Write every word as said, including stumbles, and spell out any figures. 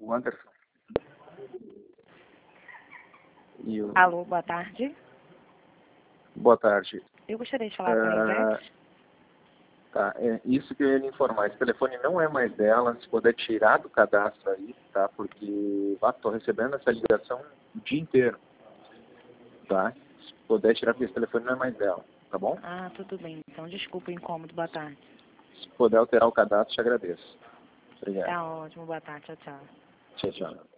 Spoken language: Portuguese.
o Anderson. E o... Alô, boa tarde. Boa tarde. Eu gostaria de falar com a Ivete. Tá, é isso que eu ia lhe informar. Esse telefone não é mais dela. Se puder tirar do cadastro aí, tá? Porque estou recebendo essa ligação o dia inteiro. Tá? Se puder tirar, porque esse telefone não é mais dela. Tá bom? Ah, tudo bem. Então, desculpa o incômodo. Boa tarde. Se puder alterar o cadastro, te agradeço. Obrigado. Tá ótimo. Boa tarde. Tchau, tchau. Tchau, tchau.